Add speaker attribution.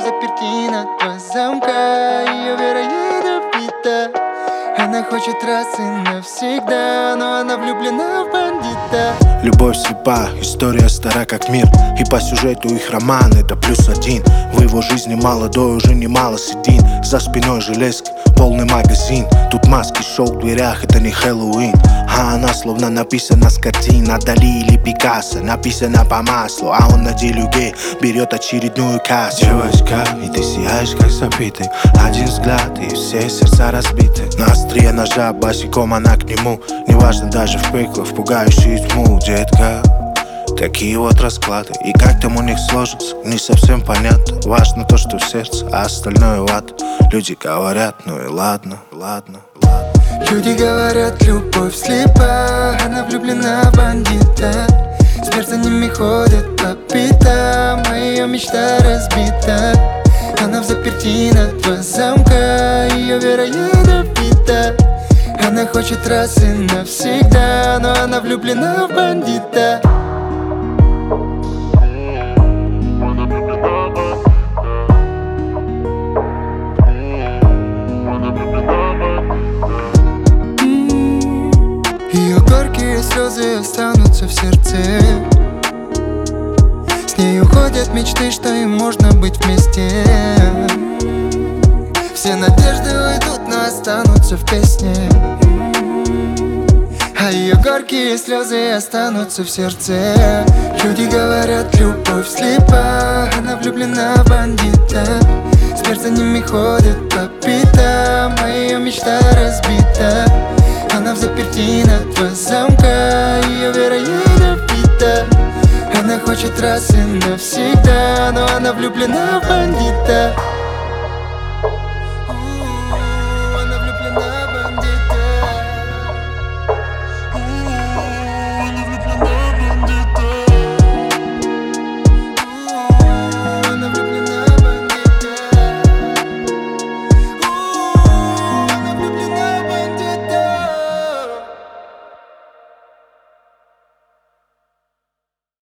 Speaker 1: заперти на два замка, ее вера ядовита. Она хочет раз и навсегда, но она влюблена в бандита.
Speaker 2: Любовь слепа, история стара как мир, и по сюжету их роман это +1. В его жизни молодой уже немало седин, за спиной железки, полный магазин. Тут маски, шоу в дверях, это не Хэллоуин. А она словно написана с картин Дали или Пикассо, написана по маслу. А он на деле гей, берет очередную кассу. Девочка, и ты сияешь как забитый. Один взгляд, и все сердца разбиты. На острие ножа, босиком она к нему. Неважно даже в пекло, в пугающую тьму. Детка, такие вот расклады. И как там у них сложится, не совсем понятно. Важно то, что в сердце, а остальное в ад. Люди говорят, ну и ладно, ладно, ладно.
Speaker 1: Люди говорят, любовь слепа, она влюблена в бандита. Смерть за ними ходит по пятам, а ее мечта разбита. Она взаперти на два замка, ее вера ядовита. Она хочет раз и навсегда, но она влюблена в бандита. Ее горькие слезы останутся в сердце. С ней уходят мечты, что им можно быть вместе. Все надежды уйдут, но останутся в песне. А ее горькие слезы останутся в сердце. Люди говорят, любовь слепа, она влюблена в бандита. Смерть за ними ходит по пятам, а ее мечта разбита. Она взаперти на два замка, ее вера ядовита. Она хочет раз и навсегда, но она влюблена в бандита.